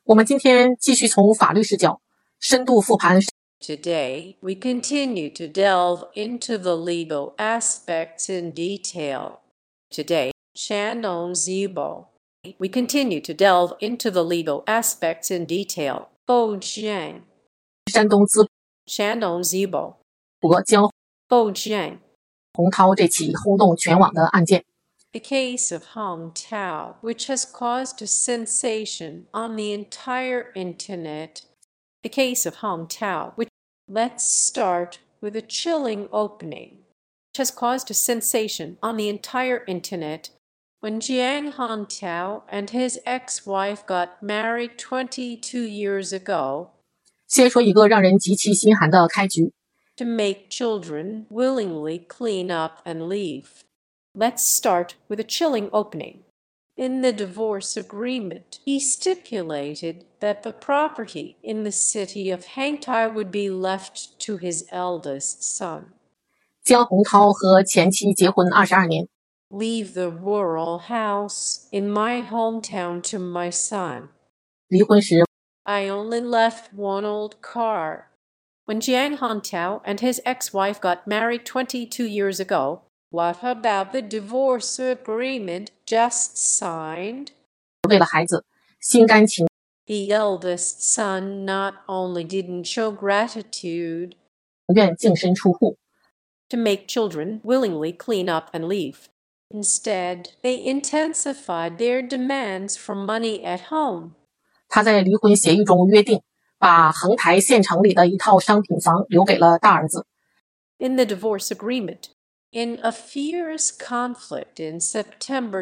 我们今天继续从法律视角深度复盘。 Today, we continue to delve into the legal aspects in detail. Today, Shandong Zibo. We continue to delve into the legal aspects in detail. Bojian. 山东淄 Shandong Zibo. 博江 Bojian. 洪涛这起轰动全网的案件。 The case of Hong Tao, which has caused a sensation on the entire internet. The case of Hong Tao, which let's start with a chilling opening, which has caused a sensation on the entire internet when Jiang Hongtao and his ex-wife got married 22 years ago. 先说一个让人极其心寒的开局。 To make children willingly clean up and leave. Let's start with a chilling opening. In the divorce agreement, he stipulated that the property in the city of Hangtai would be left to his eldest son. 江洪涛和前妻结婚22年。 Leave the rural house in my hometown to my son. 离婚时 I only left one old car. When Jiang Hongtao and his ex-wife got married 22 years ago, what about the divorce agreement just signed? 为了孩子心甘情 The eldest son not only didn't show gratitude 愿净身出户， to make children willingly clean up and leave. Instead, they intensified their demands for money at home. 他在离婚协议中约定，把横台县城里的一套商品房留给了大儿子。 In the divorce agreement, in a fierce conflict in September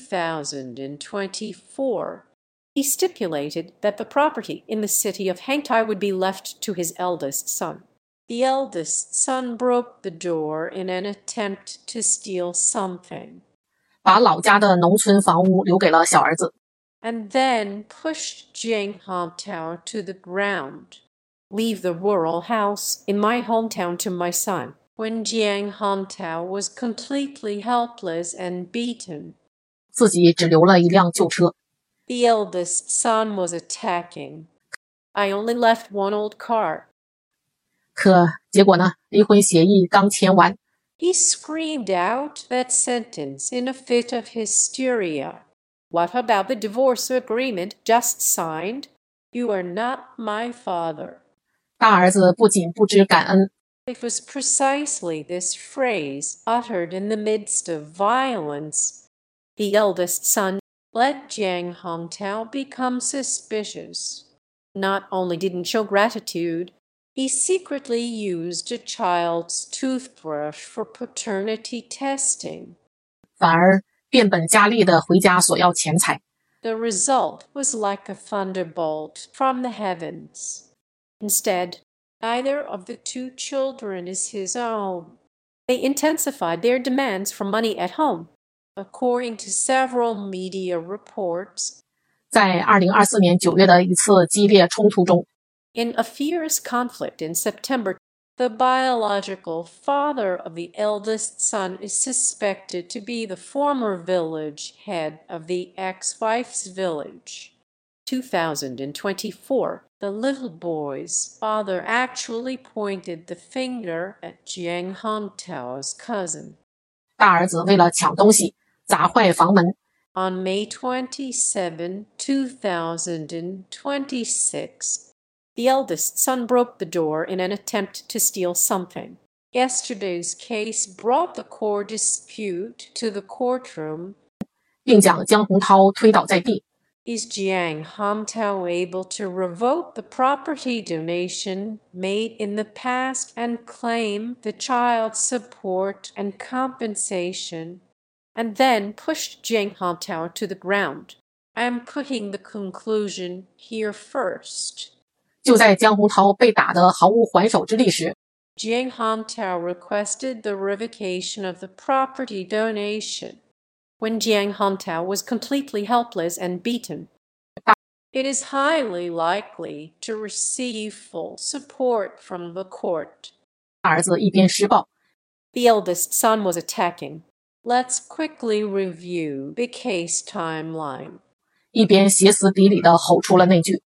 2024, he stipulated that the property in the city of Hangtai would be left to his eldest son. The eldest son broke the door in an attempt to steal something. 把老家的农村房屋留给了小儿子。 And then pushed Jiang Hongtao to the ground. Leave the rural house in my hometown to my son. When Jiang Hongtao was completely helpless and beaten, 自己只留了一辆旧车。 the eldest son was attacking. I only left one old car. 可结果呢？离婚协议刚签完， He screamed out that sentence in a fit of hysteria. What about the divorce agreement just signed? You are not my father. 大儿子不仅不知感恩， It was precisely this phrase uttered in the midst of violence. The eldest son let Jiang Hongtao become suspicious. Not only didn't show gratitude, he secretly used a child's toothbrush for paternity testing. 反而变本加厉地回家索要钱财。 The result was like a thunderbolt from the heavens. Instead, neither of the two children is his own. They intensified their demands for money at home. According to several media reports, 在2024年9月的一次激烈冲突中， in a fierce conflict in September, the biological father of the eldest son is suspected to be the former village head of the ex-wife's village. 2024, the little boy's father actually pointed the finger at Jiang Hongtao's cousin. 大儿子为了抢东西砸坏房门。 On May 27, 2026, the eldest son broke the door in an attempt to steal something. Yesterday's case brought the core dispute to the courtroom. 并将江洪涛推倒在地。 Is Jiang Hongtao able to revoke the property donation made in the past and claim the child support and compensation? And then pushed Jiang Hongtao to the ground. I am putting the conclusion here first. 就在江洪涛被打得毫无还手之力时， Jiang Hongtao requested the revocation of the property donation. When Jiang Hongtao was completely helpless and beaten, it is highly likely to receive full support from the court. 大儿子一边施暴， The eldest son was attacking. Let's quickly review the case timeline. 一边歇斯底里地吼出了那句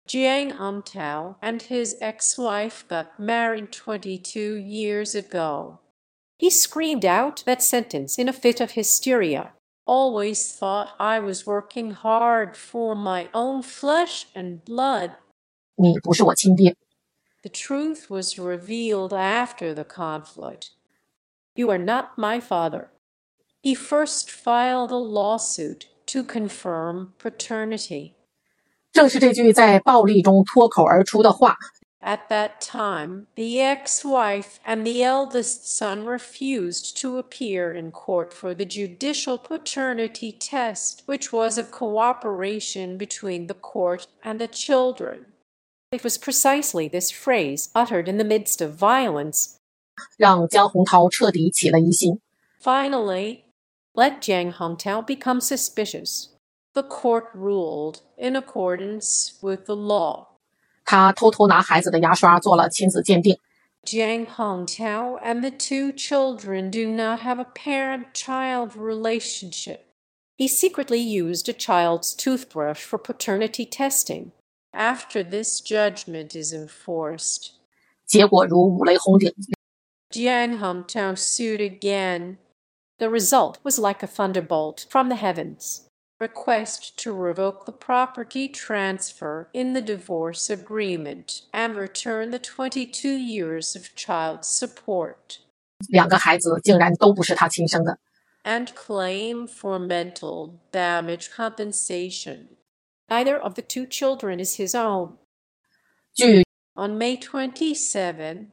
Jiang Humtao and his ex-wife got married 22 years ago. He screamed out that sentence in a fit of hysteria. Always thought I was working hard for my own flesh and blood. 你不是我亲爹。 The truth was revealed after the conflict. You are not my father. He first filed a lawsuit to confirm paternity. 正是这句在暴力中脱口而出的话， At that time, the ex-wife and the eldest son refused to appear in court for the judicial paternity test, which was a cooperation between the court and the children. It was precisely this phrase, uttered in the midst of violence, 让江洪涛彻底起了疑心。 finally let Jiang Humtao become suspicious. The court ruled in accordance with the law. 他偷偷拿孩子的牙刷做了亲子鉴定。 Jiang Humtao and the two children do not have a parent-child relationship. He secretly used a child's toothbrush for paternity testing. After this judgment is enforced, 结果如五雷轰顶， Jiang Humtao sued again. The result was like a thunderbolt from the heavens. Request to revoke the property transfer in the divorce agreement and return the 22 years of child support. 两个孩子竟然都不是他亲生的。 And claim for mental damage compensation. Neither of the two children is his own. 据 On May 27,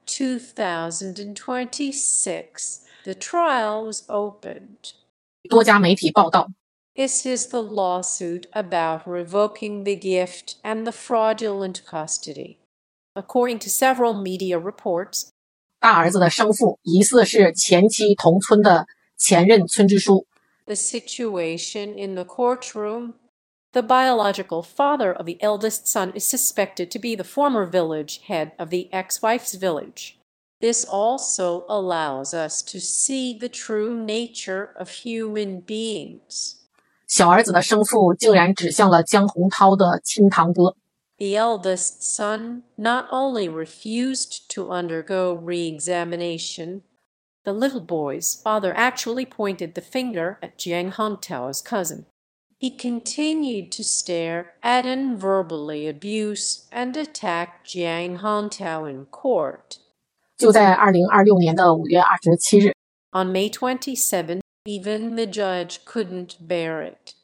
2026, the trial was opened. 多家媒体报道， This is the lawsuit about revoking the gift and the fraudulent custody. According to several media reports, 大儿子的生父疑似是前妻同村的前任村支书。 the situation in the courtroom, the biological father of the eldest son is suspected to be the former village head of the ex-wife's village. This also allows us to see the true nature of human beings. 小儿子的生父竟然指向了江洪涛的亲堂哥。 The eldest son not only refused to undergo re-examination, the little boy's father actually pointed the finger at Jiang Humtao's cousin. He continued to stare at and verbally abuse and attack Jiang Humtao in court. 就在2026年的5月27日， On May 27, even the judge couldn't bear it.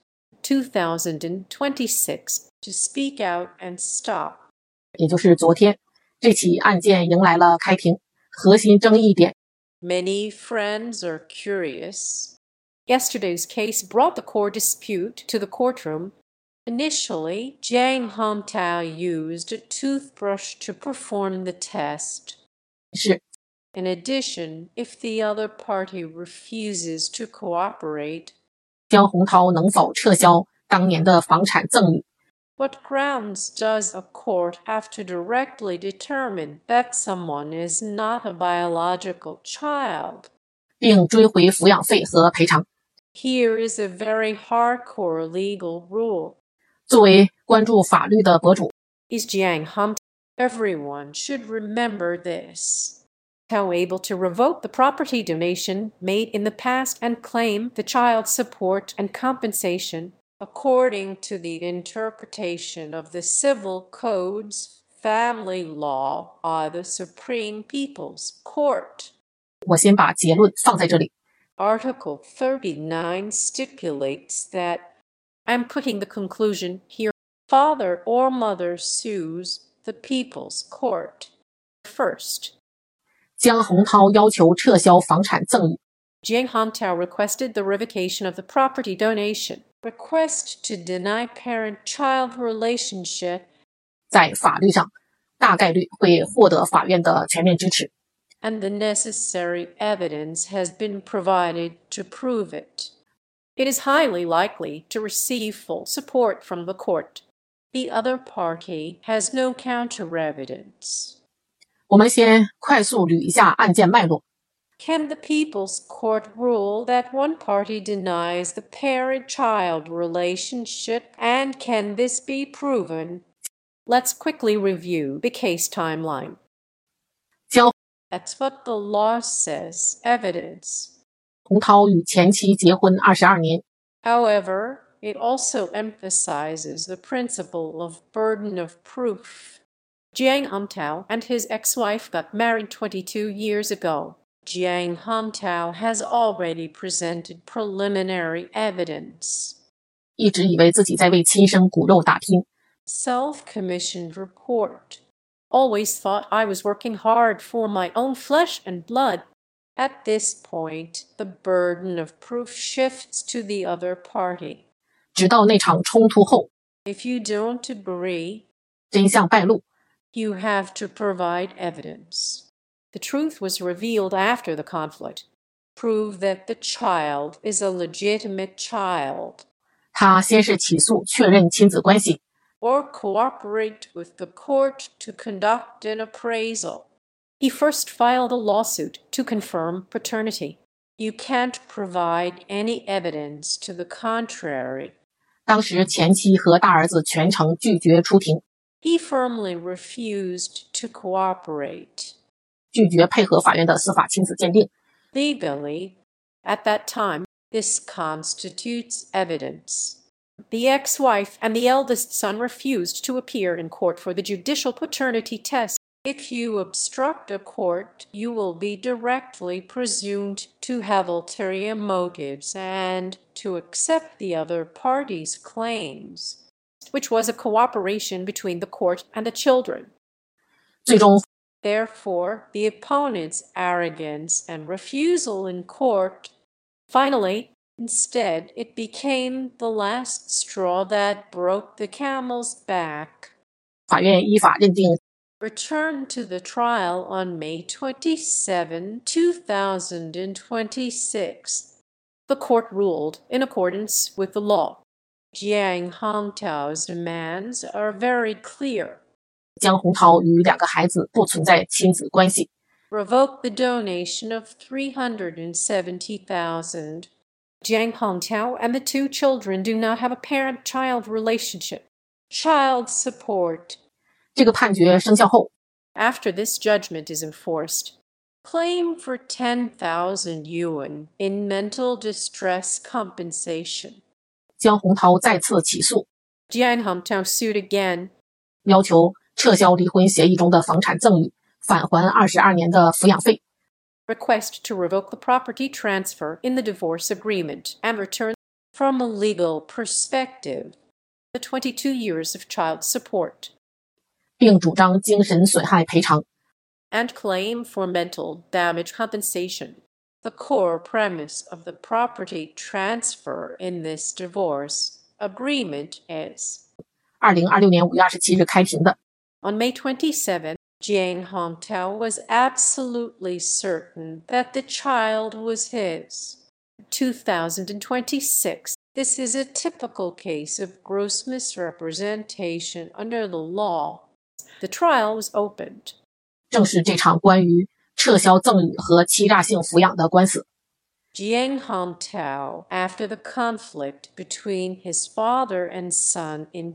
2026 to speak out and stop. 也就是昨天，这起案件迎来了开庭。核心争议点 Many friends are curious. Yesterday's case brought the core dispute to the courtroom. Initially, Jiang Humtao used a toothbrush to perform the test. 是 In addition, if the other party refuses to cooperate, 江洪涛能否撤销当年的房产赠与， what grounds does a court have to directly determine that someone is not a biological child? 并追回抚养费和赔偿。 Here is a very hardcore legal rule. 作为关注法律的博主， Is Jiang Humtao? Everyone should remember this. How able to revoke the property donation made in the past and claim the child support and compensation according to the interpretation of the civil codes, family law are the Supreme People's Court. 我先把结论放在这里。 Article 39 stipulates that, I'm putting the conclusion here, father or mother sues the People's Court. First, 江洪涛要求撤销房产赠与， Jiang Humtao requested the revocation of the property donation. Request to deny parent-child relationship 在法律上大概率会获得法院的全面支持。 and the necessary evidence has been provided to prove it. It is highly likely to receive full support from the court. The other party has no counter-evidence. 我们先快速捋一下案件脉络。 Can the People's Court rule that one party denies the parent-child relationship, and can this be proven? Let's quickly review the case timeline. 江 That's what the law says, evidence. 洪涛与前妻结婚22年， However, it also emphasizes the principle of burden of proof. Jiang Hongtao and his ex-wife got married 22 years ago. Jiang Hongtao has already presented preliminary evidence. 一直以为自己在为亲生骨肉打拼， Self-commissioned report. Always thought I was working hard for my own flesh and blood. At this point, the burden of proof shifts to the other party. 直到那场冲突后， If you don't agree, 真相败露， you have to provide evidence. The truth was revealed after the conflict. Prove that the child is a legitimate child. 他先是起诉确认亲子关系， Or cooperate with the court to conduct an appraisal. He first filed a lawsuit to confirm paternity. You can't provide any evidence to the contrary. 当时前妻和大儿子全程拒绝出庭， He firmly refused to cooperate. 拒绝配合法院的司法亲子鉴定。 Legally, at that time, this constitutes evidence. The ex-wife and the eldest son refused to appear in court for the judicial paternity test. If you obstruct a court, you will be directly presumed to have ulterior motives and to accept the other party's claims, which was a cooperation between the court and the children. 最终， Therefore, the opponent's arrogance and refusal in court, finally, instead, it became the last straw that broke the camel's back. 法院依法认定 Returned to the trial on May 27, 2026. The court ruled in accordance with the law. Jiang Hongtao's demands are very clear. 江洪涛与2个孩子不存在亲子关系， Revoke the donation of $370,000. Jiang Hongtao and the 2 children do not have a parent-child relationship. Child support. 这个判决生效后， After this judgment is enforced, claim for 10,000 yuan in mental distress compensation. 江洪涛再次起诉， Jiang Hongtao sued again. 要求撤销离婚协议中的房产赠与，返还22年的抚养费。 Request to revoke the property transfer in the divorce agreement and return from a legal perspective the 22 years of child support. 并主张精神损害赔偿， And claim for mental damage compensation. The core premise of the property transfer in this divorce agreement is 2026年5月27日开庭的。 On May 27, Jiang Hongtao was absolutely certain that the child was his. 2026. This is a typical case of gross misrepresentation under the law. The trial was opened. 正是这场关于撤销赠与和欺诈性抚养的官司。 Jiang Hongtao, after the conflict between his father and son in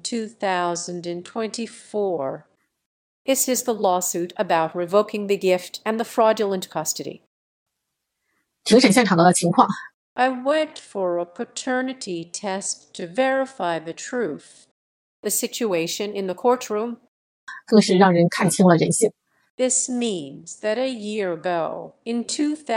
2024, this is the lawsuit about revoking the gift and the fraudulent custody. 庭审现场的情况， I went for a paternity test to verify the truth. The situation in the courtroom. 更是让人看清了人性。 This means that a year ago, in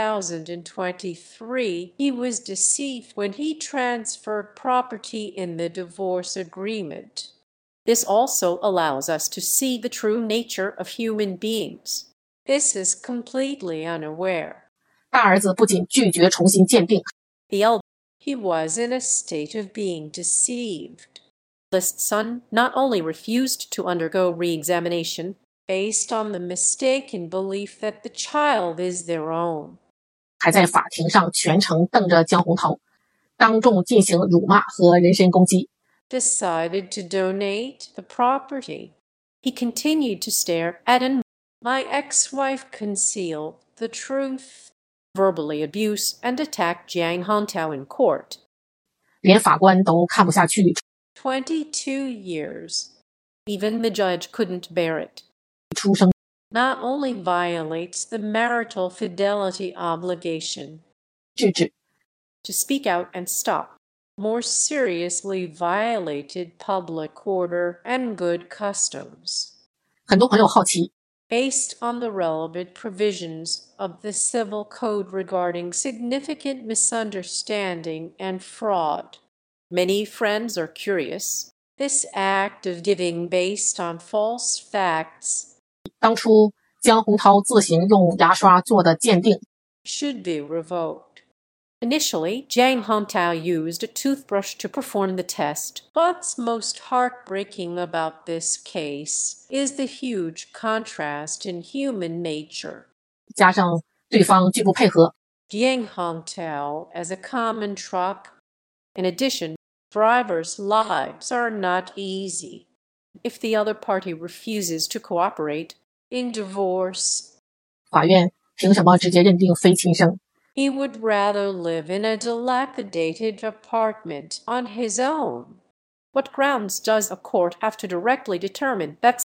2023, he was deceived when he transferred property in the divorce agreement. This also allows us to see the true nature of human beings. This is completely unaware. 大儿子不仅拒绝重新鉴定， The eldest, he was in a state of being deceived. The son not only refused to undergo re-examination, based on the mistaken belief that the child is their own. 还在法庭上全程瞪着江洪涛，当众进行辱骂和人身攻击。 Decided to donate the property. He continued to stare at and my ex-wife concealed the truth. Verbally abuse and attack Jiang Hongtao in court. 连法官都看不下去， 22 years. Even the judge couldn't bear it. 出声 Not only violates the marital fidelity obligation 制止， to speak out and stop, more seriously violated public order and good customs. 很多朋友好奇， Based on the relevant provisions of the Civil Code regarding significant misunderstanding and fraud. Many friends are curious. This act of giving based on false facts 当初江洪涛自行用牙刷做的鉴定， should be revoked. Initially, Jiang Hongtao used a toothbrush to perform the test. What's most heartbreaking about this case is the huge contrast in human nature. 加上对方拒不配合， Jiang Hongtao as a common truck. In addition, drivers' lives are not easy. If the other party refuses to cooperate in divorce, 法院凭什么直接认定非亲生？ he would rather live in a dilapidated apartment on his own. What grounds does a court have to directly determine that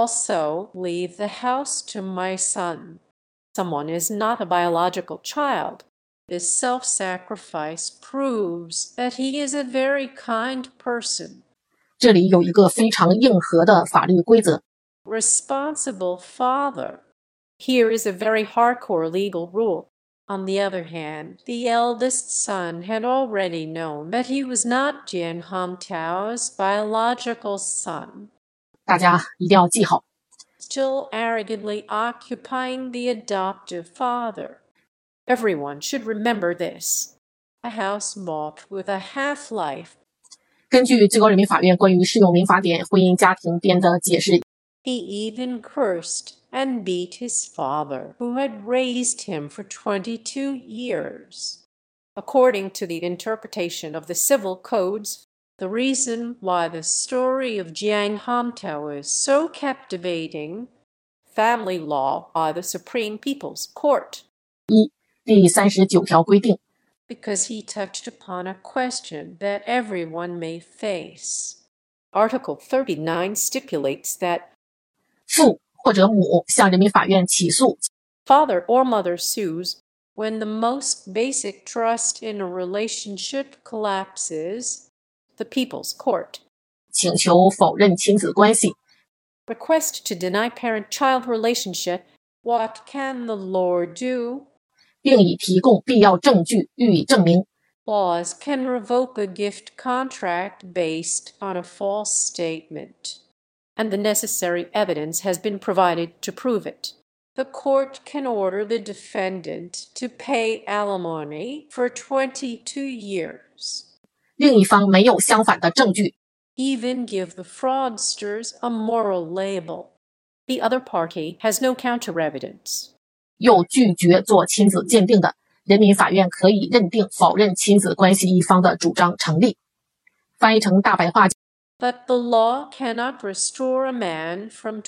also leave the house to my son? Someone is not a biological child. This self-sacrifice proves that he is a very kind person. 这里有一个非常硬核的法律规则， Responsible father. Here is a very hardcore legal rule. On the other hand, the eldest son had already known that he was not Jiang Hongtao's biological son, 大家一定要记好。 still arrogantly occupying the adoptive father. Everyone should remember this. A house bought with a half-life. 根据最高人民法院关于适用民法典婚姻家庭编的解释， He even cursed and beat his father, who had raised him for 22 years. According to the interpretation of the civil codes, the reason why the story of Jiang Hongtao is so captivating, family law by the Supreme People's Court, 第39条规定， because he touched upon a question that everyone may face. Article 39 stipulates that 父或者母向人民法院起诉 father or mother sues when the most basic trust in a relationship collapses, the People's Court. 请求否认亲子关系， Request to deny parent-child relationship. What can the law do? 并已提供必要证据予以证明。 Laws can revoke a gift contract based on a false statement, and the necessary evidence has been provided to prove it. The court can order the defendant to pay alimony for 22 years, 另一方没有相反的证据， even give the fraudsters a moral label. The other party has no counter-evidence. 又拒绝做亲子鉴定的，人民法院可以认定否认亲子关系一方的主张成立。翻译成大白话， But the law cannot restore a man from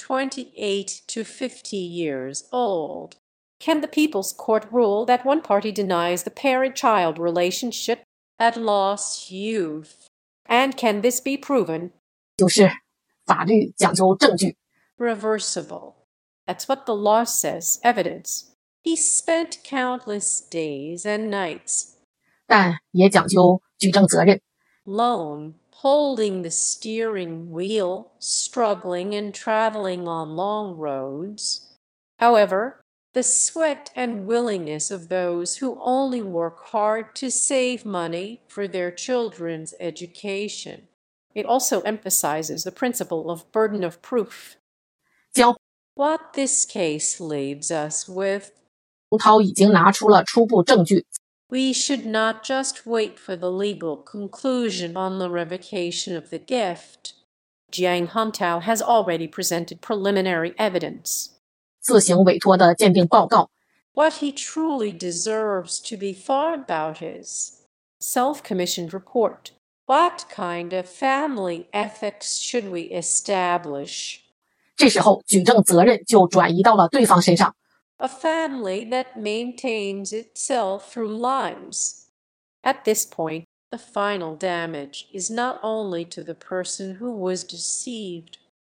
28 to 50 years old. Can the People's Court rule that one party denies the parent-child relationship at lost youth? And can this be proven? 就是法律讲究证据， Reversible. That's what the law says, evidence. He spent countless days and nights 但也讲究举证责任。 alone, holding the steering wheel, struggling and traveling on long roads. However, the sweat and willingness of those who only work hard to save money for their children's education. It also emphasizes the principle of burden of proof. 江 What this case leaves us with, 洪涛已经拿出了初步证据， we should not just wait for the legal conclusion on the revocation of the gift. Jiang Hongtao has already presented preliminary evidence. 自行委托的鉴定报告， What he truly deserves to be thought about is self-commissioned report. What kind of family ethics should we establish? 这时候举证责任就转移到了对方身上。 A family that maintains itself through lies. At this point, the final damage is not only to the person who was deceived,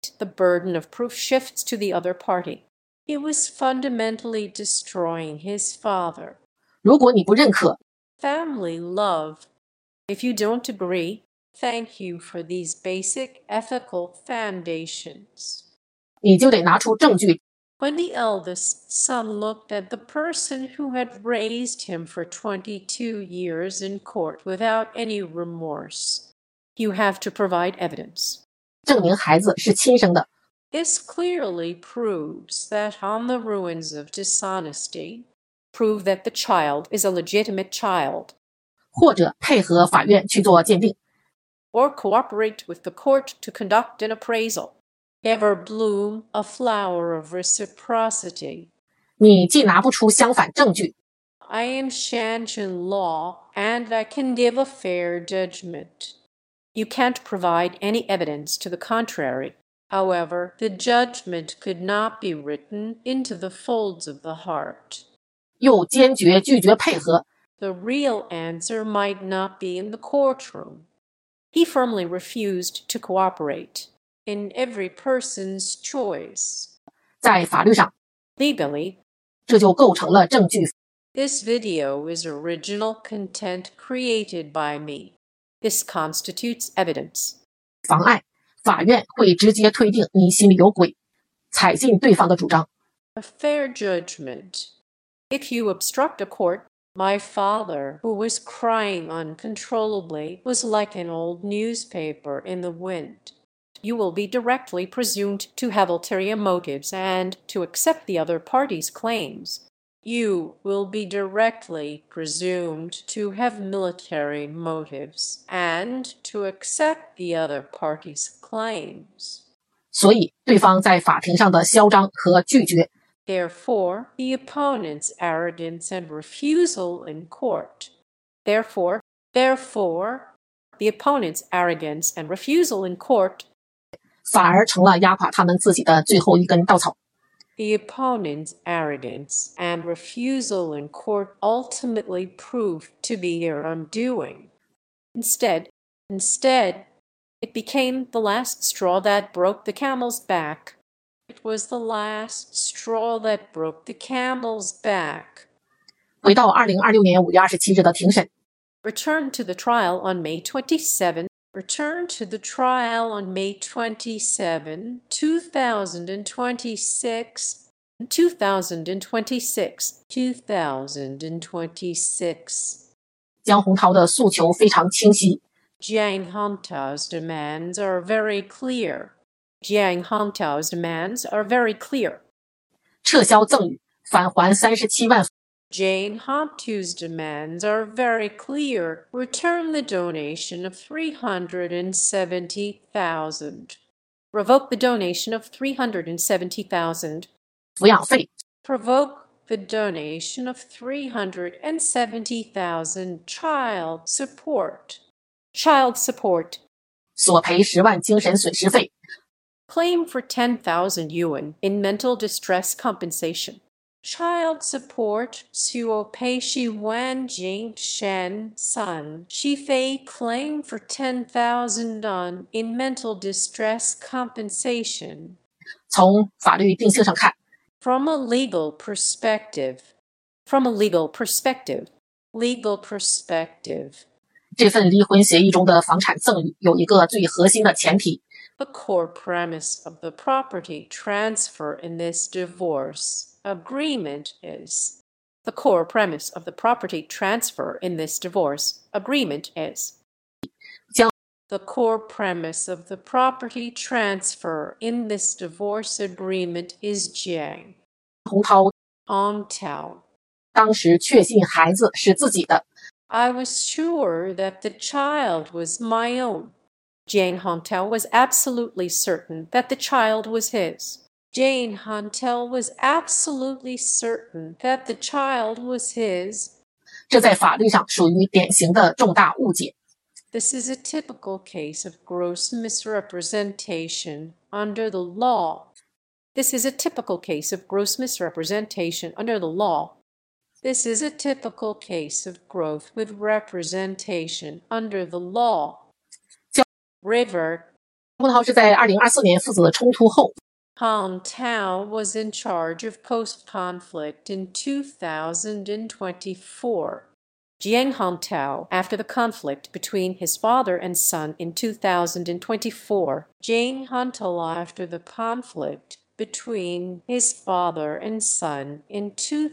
the burden of proof shifts to the other party. He was fundamentally destroying his father. 如果你不认可， Family love. If you don't agree, thank you for these basic ethical foundations. 你就得拿出证据。 When the eldest son looked at the person who had raised him for 22 years in court without any remorse, you have to provide evidence. 证明孩子是亲生的。 This clearly proves that on the ruins of dishonesty, prove that the child is a legitimate child. 或者配合法院去做鉴定， Or cooperate with the court to conduct an appraisal. Ever bloom a flower of reciprocity. 你既拿不出相反证据， I am Shanshan law, and I can give a fair judgment. You can't provide any evidence to the contrary. However, the judgment could not be written into the folds of the heart. 又坚决拒绝配合， The real answer might not be in the courtroom. He firmly refused to cooperate in every person's choice. 在法律上， Legally, 这就构成了证据。 this video is original content created by me. This constitutes evidence. 妨碍，法院会直接推定你心里有鬼，采信对方的主张。 A fair judgment. If you obstruct a court, my father, who was crying uncontrollably, was like an old newspaper in the wind. You will be directly presumed to have ulterior motives and to accept the other party's claims. You will be directly presumed to have military motives and to accept the other party's claims. 所以，对方在法庭上的嚣张和拒绝， Therefore, the opponent's arrogance and refusal in court. Therefore, the opponent's arrogance and refusal in court. 反而成了压垮他们自己的最后一根稻草。 The opponent's arrogance and refusal in court ultimately proved to be their undoing. Instead, it became the last straw that broke the camel's back. It was the last straw that broke the camel's back. 回到2026年5月27日的庭审， Return to the trial on May 27. Return to the trial on May 27, 2026. 2026. 江洪涛的诉求非常清晰， Jiang Hantao's demands are very clear. Jiang Hantao's demands are very clear. 撤销赠与，返还37万。 Jiang Hantao's demands are very clear. Return the donation of 370,000. Revoke the donation of 370,000. 抚养费， Provoke the donation of 370,000 child support. Child support. 索赔10万精神损失费， Claim for 10,000 yuan in mental distress compensation. Child support. 索赔10万精神损失费 claim for 10,000 yuan in mental distress compensation. 从法律定性上看， From a legal perspective. Legal perspective. 这份离婚协议中的房产赠与有一个最核心的前提， The core premise of the property transfer in this divorce agreement is. The core premise of the property transfer in this divorce agreement is. 将 The core premise of the property transfer in this divorce agreement is Jiang 洪涛 Hongtao. 当时确信孩子是自己的， I was sure that the child was my own. Jiang Hongtao was absolutely certain that the child was his. Jiang Hongtao was absolutely certain that the child was his. 这在法律上属于典型的重大误解。 This is a typical case of gross misrepresentation under the law. This is a typical case of gross misrepresentation under the law. This is a typical case of growth with representation under the law. Revert. 洪涛是在2024年父子冲突后， Han Tao was in charge of post-conflict in 2024. Jiang Hongtao, after the conflict between his father and son in 2024. Jiang Hongtao after the conflict between his father and son in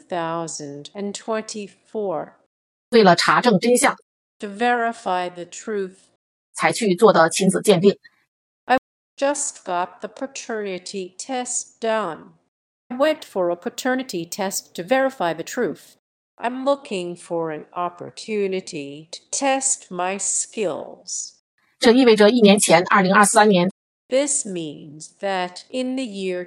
2024. 为了查证真相， To verify the truth, 才去做的亲子鉴定。 I just got the paternity test done. I went for a paternity test to verify the truth. I'm looking for an opportunity to test my skills. 这意味着1年前2023年， This means that in the year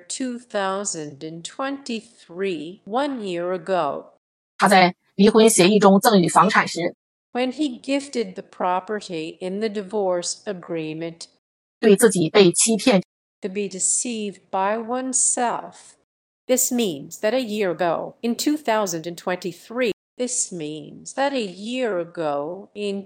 2023, 1 year ago, 他在离婚协议中赠与房产时， when he gifted the property in the divorce agreement, 对自己被欺骗 to be deceived by oneself. This means that a year ago, in 2023, this means that a year ago, in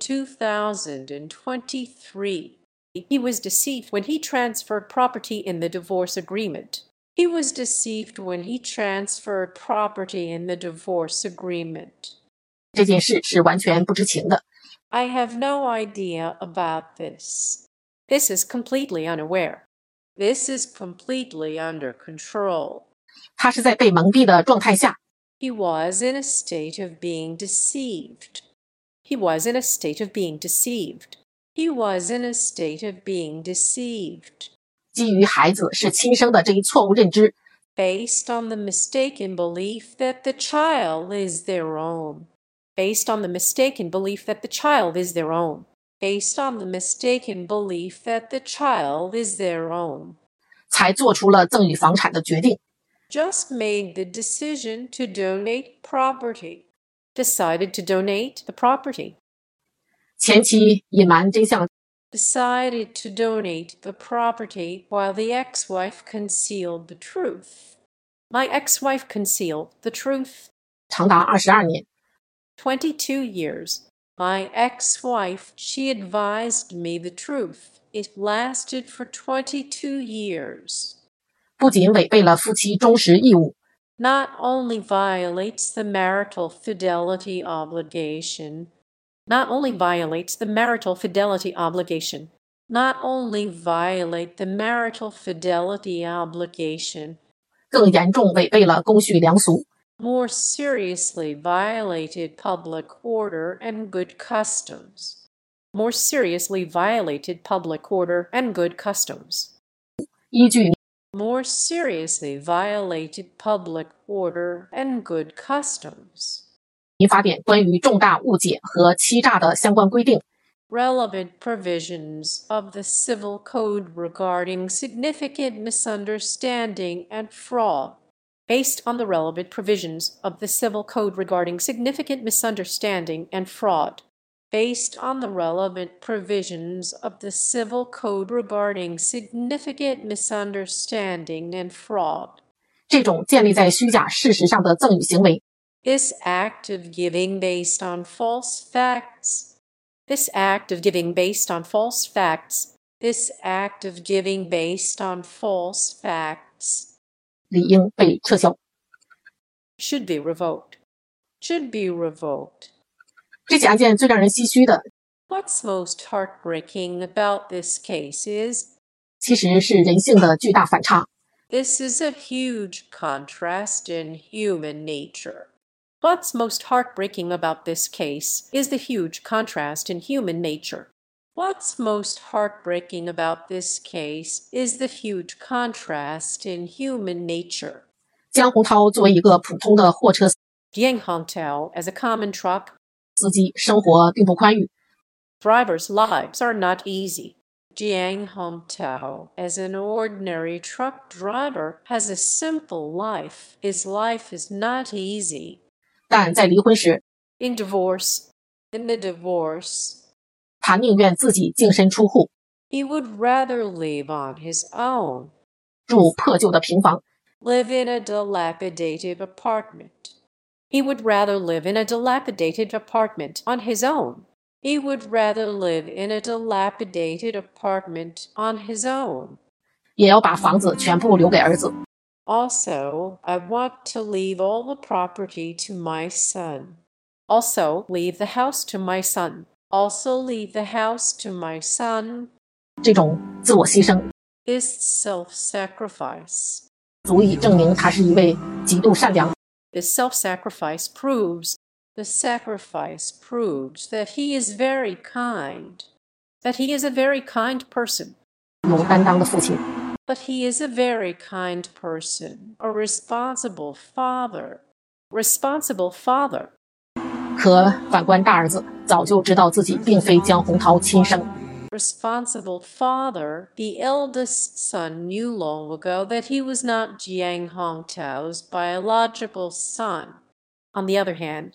2023, he was deceived when he transferred property in the divorce agreement. He was deceived when he transferred property in the divorce agreement. 这件事是完全不知情的。 I have no idea about this. This is completely unaware. This is completely under control. 他是在被蒙蔽的状态下， He was in a state of being deceived. He was in a state of being deceived. He was in a state of being deceived. 基于孩子是亲生的这一错误认知， Based on the mistaken belief that the child is their own. Based on the mistaken belief that the child is their own. Based on the mistaken belief that the child is their own. 才做出了赠与房产的决定。 Just made the decision to donate property. Decided to donate the property. 前妻隐瞒真相， Decided to donate the property while the ex-wife concealed the truth. My ex-wife concealed the truth. 长达22年。 22 years. My ex-wife, she advised me the truth. It lasted for 22 years. 不仅违背了夫妻忠实义务， Not only violates the marital fidelity obligation, not only violates the marital fidelity obligation, not only violate the marital fidelity obligation, 更严重违背了公序良俗， more seriously violated public order and good customs. More seriously violated public order and good customs. 依据 More seriously violated public order and good customs. 民法典关于重大误解和欺诈的相关规定， Relevant provisions of the Civil Code regarding significant misunderstanding and fraud. Based on the relevant provisions of the Civil Code regarding significant misunderstanding and fraud. Based on the relevant provisions of the Civil Code regarding significant misunderstanding and fraud. 这种建立在虚假事实上的赠与行为， This act of giving based on false facts. This act of giving based on false facts. This act of giving based on false facts. 理应被撤销。 Should be revoked. Should be revoked. 这起案件最让人唏嘘的， What's most heartbreaking about this case is 其实是人性的巨大反差。 this is a huge contrast in human nature. What's most heartbreaking about this case is the huge contrast in human nature. What's most heartbreaking about this case is the huge contrast in human nature. 江洪涛作为一个普通的货车 Jiang Hongtao, as a common truck 司机，生活并不宽裕， drivers' lives are not easy. Jiang Hongtao, as an ordinary truck driver, has a simple life. His life is not easy. 但在离婚时， In the divorce, 他宁愿自己净身出户， he would rather live on his own, 住破旧的平房， live in a dilapidated apartment. He would rather live in a dilapidated apartment on his own. He would rather live in a dilapidated apartment on his own. 也要把房子全部留给儿子。 Also, I want to leave all the property to my son. Also, leave the house to my son. Also, leave the house to my son. 这种自我牺牲 This self-sacrifice. 足以证明他是一位极度善良、 This self-sacrifice proves that he is very kind, that he is a very kind person. 有担当的父亲。 But he is a very kind person, a responsible father. Responsible father. 可反观大儿子，早就知道自己并非江洪涛亲生。 Responsible father, the eldest son knew long ago that he was not Jiang Hongtao's biological son. On the other hand,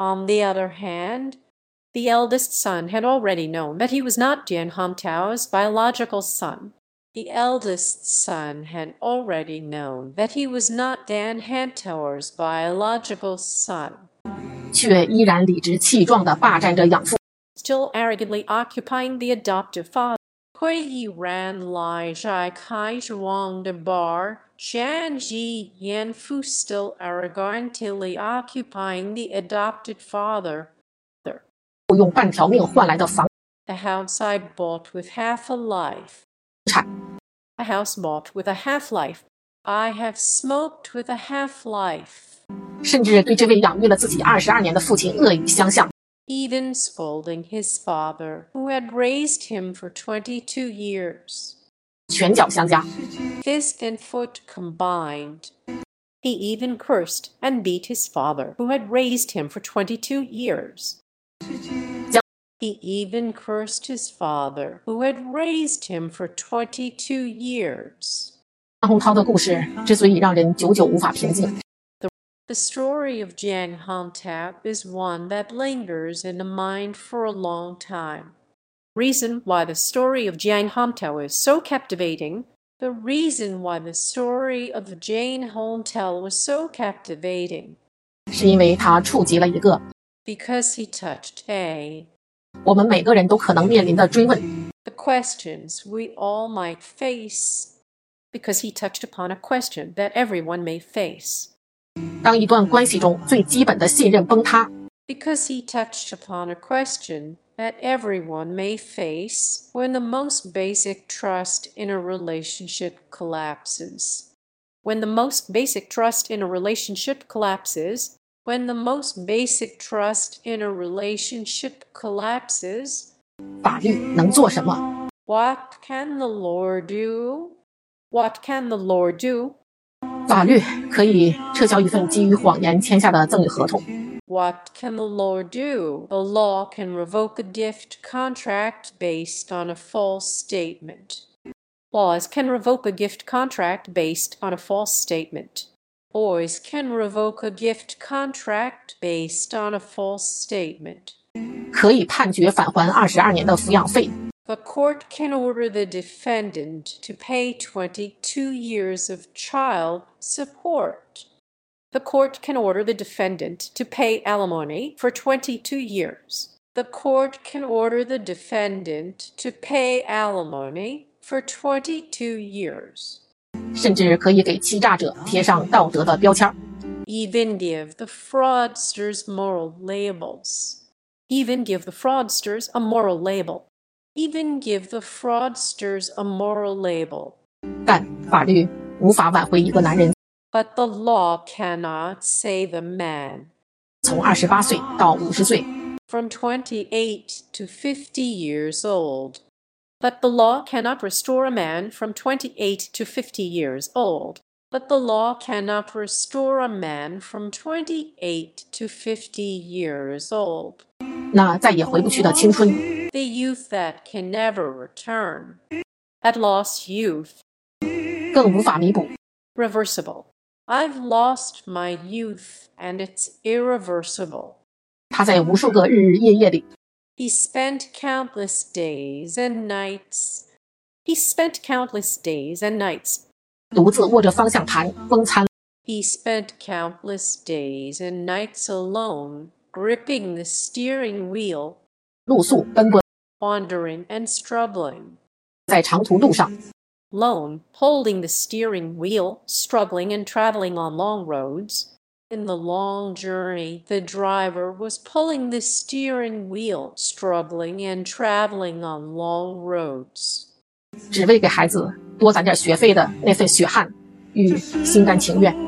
the eldest son had already known that he was not Jiang Hongtao's biological son. The eldest son had already known that he was not Dan Hantower's biological son. 却依然理直气壮地霸占着养父。 Still arrogantly occupying the adoptive father. Hui Yi Ran Lai Zhai Kai Zhuang de Bar, Zhan Ji Yanfu still arrogantly occupying the adopted father. 用半条命换来的房 The house I bought with half a life. 产， A house bought with a half-life. I have smoked with a half-life. 甚至对这位养育了自己22年的父亲恶语相向， Even scolding his father, who had raised him for 22 years. 拳脚相加， Fist and foot combined. He even cursed and beat his father, who had raised him for 22 years. He even cursed his father, who had raised him for 22 years. 江洪涛的故事之所以让人久久无法平静， The story of Jiang Hongtao is one that lingers in the mind for a long time. Reason why the story of Jiang Hongtao is so captivating, the reason why the story of Jiang Hongtao was so captivating, 是因为他触及了一个 because he touched a 我们每个人都可能面临的追问。 the questions we all might face, because he touched upon a question that everyone may face. 当一段关系中最基本的信任崩塌， Because he touched upon a question that everyone may face when the most basic trust in a relationship collapses. When the most basic trust in a relationship collapses, when the most basic trust in a relationship collapses, 法律能做什么？ what can the law do? What can the law do? 法律可以撤销一份基于谎言签下的赠与合同， What can the law do? The law can revoke a gift contract based on a false statement. Laws can revoke a gift contract based on a false statement. Boys can revoke a gift contract based on a false statement. 可以判决返还22年的抚养费， The court can order the defendant to pay 22 years of child support. The court can order the defendant to pay alimony for 22 years. The court can order the defendant to pay alimony for 22 years. 甚至可以给欺诈者贴上道德的标签， Even give the fraudsters moral labels. Even give the fraudsters a moral label. Even give the fraudsters a moral label. 但法律无法挽回一个男人 But the law cannot save a man 从28岁到50岁， from 28 to 50 years old. But the law cannot restore a man from 28 to 50 years old. But the law cannot restore a man from 28 to 50 years old. 那再也回不去的青春， The youth that can never return. That lost youth. 更无法弥补。 Reversible. I've lost my youth and it's irreversible. 他在无数个日日夜夜里， He spent countless days and nights. He spent countless days and nights. 独自握着方向盘风餐， He spent countless days and nights alone, gripping the steering wheel. 露宿奔波 wandering and struggling. 在长途路上， Lone, holding the steering wheel, struggling and traveling on long roads. In the long journey, the driver was pulling the steering wheel, struggling and traveling on long roads. 只为给孩子多攒点学费的那份血汗与心甘情愿。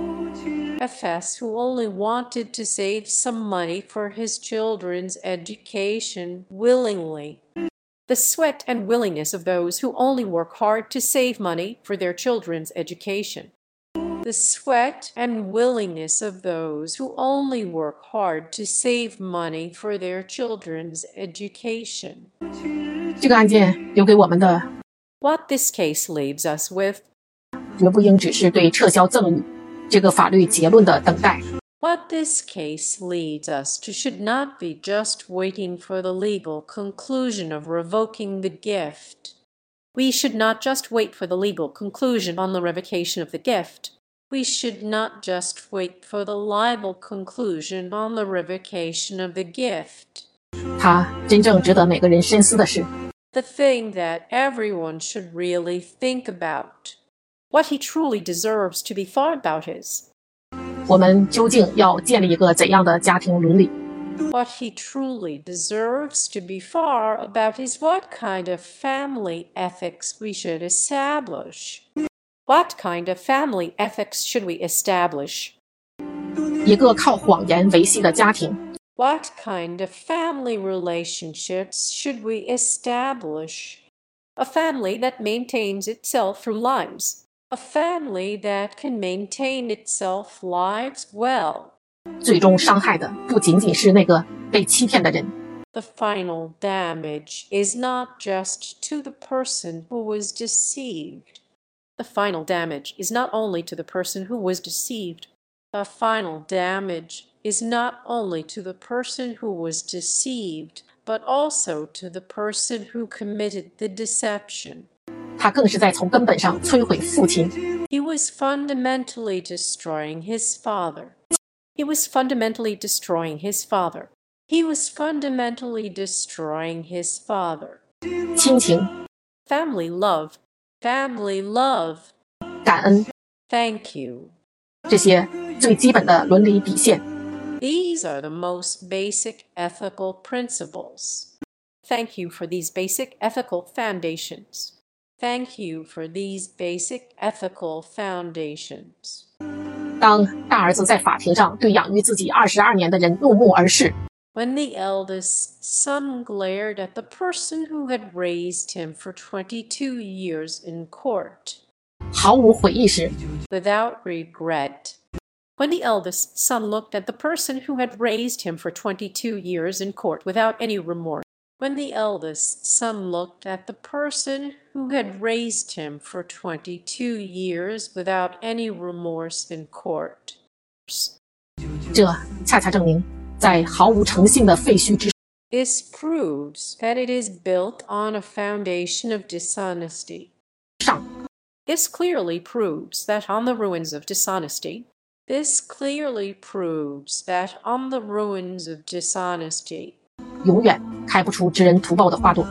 FS, who only wanted to save some money for his children's education willingly. The sweat and willingness of those who only work hard to save money for their children's education. The sweat and willingness of those who only work hard to save money for their children's education. 这个案件留给我们的 What this case leaves us with, 绝不应只是对撤销赠与这个法律结论的等待。 what this case leads us to should not be just waiting for the legal conclusion of revoking the gift. We should not just wait for the legal conclusion on the revocation of the gift. We should not just wait for the legal conclusion on the revocation of the gift. 它真正值得每个人深思的是， The thing that everyone should really think about. What he truly deserves to be thought about is, 我们究竟要建立一个怎样的家庭伦理？ what he truly deserves to be thought about is what kind of family ethics we should establish. What kind of family ethics should we establish? 一个靠谎言维系的家庭， What kind of family relationships should we establish? A family that maintains itself through lies. A family that can maintain itself lives well. 最终伤害的不仅仅是那个被欺骗的人， The final damage is not just to the person who was deceived. The final damage is not only to the person who was deceived. The final damage is not only to the person who was deceived, but also to the person who committed the deception. 他更是在从根本上摧毁父亲。 He was fundamentally destroying his father. He was fundamentally destroying his father. He was fundamentally destroying his father. 亲情、 Family love. Family love. 感恩 Thank you. 这些最基本的伦理底线， These are the most basic ethical principles. Thank you for these basic ethical foundations. Thank you for these basic ethical foundations. 当大儿子在法庭上对养育自己22年的人怒目而视， When the eldest son glared at the person who had raised him for 22 years in court, 毫无悔意时， without regret. When the eldest son looked at the person who had raised him for 22 years in court without any remorse. When the eldest son looked at the person who had raised him for 22 years without any remorse in court. 这恰恰证明，在毫无诚信的废墟之 This proves that it is built on a foundation of dishonesty. 上， This clearly proves that on the ruins of dishonesty. This clearly proves that on the ruins of dishonesty. 永远开不出知恩图报的花朵。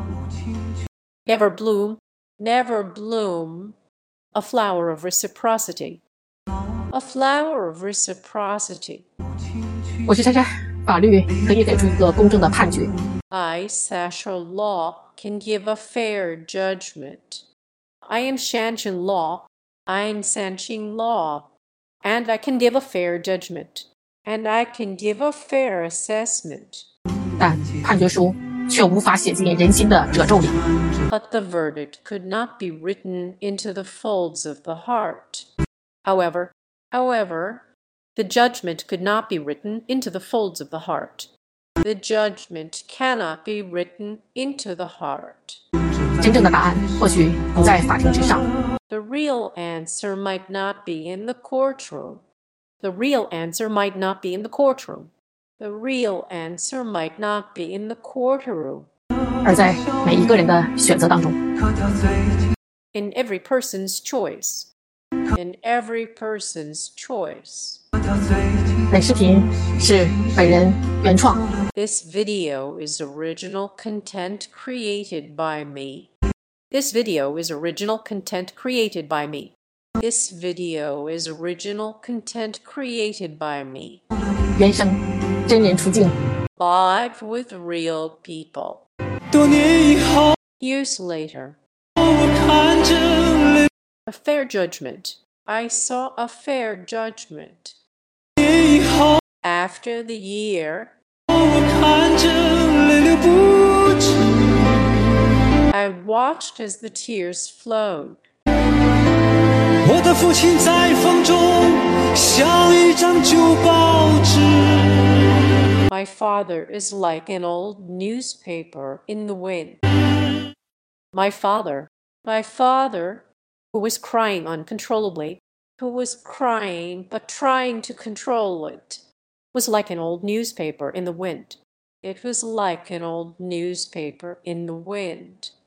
Never bloom, never bloom, a flower of reciprocity. A flower of reciprocity. 我是珊珊，法律可以给出一个公正的判决。 I, Sasha Law, can give a fair judgment. I am Shanshan Law. I'm Sanqing Law. And I can give a fair judgment. And I can give a fair assessment. 但判决书却无法写进人心的褶皱里。 But the verdict could not be written into the folds of the heart. However, the judgment could not be written into the folds of the heart. The judgment cannot be written into the heart. 真正的答案或许不在法庭之上， The real answer might not be in the courtroom. The real answer might not be in the courtroom. The real answer might not be in the courtroom. 而在每一个人的选择当中。 In every person's choice. In every person's choice. 本视频是本人原创。 This video is original content created by me. This video is original content created by me. This video is original content created by me. 原声真人出镜 Live with real people. 多年以后， Years later. 我看着泪， A fair judgment. I saw a fair judgment. 年以后， After the year, 我看着泪流不止。 I watched as the tears flowed. 我的父亲在风中像一张旧报纸。 My father is like an old newspaper in the wind. My father, who was crying uncontrollably, who was crying but trying to control it, was like an old newspaper in the wind. It was like an old newspaper in the wind.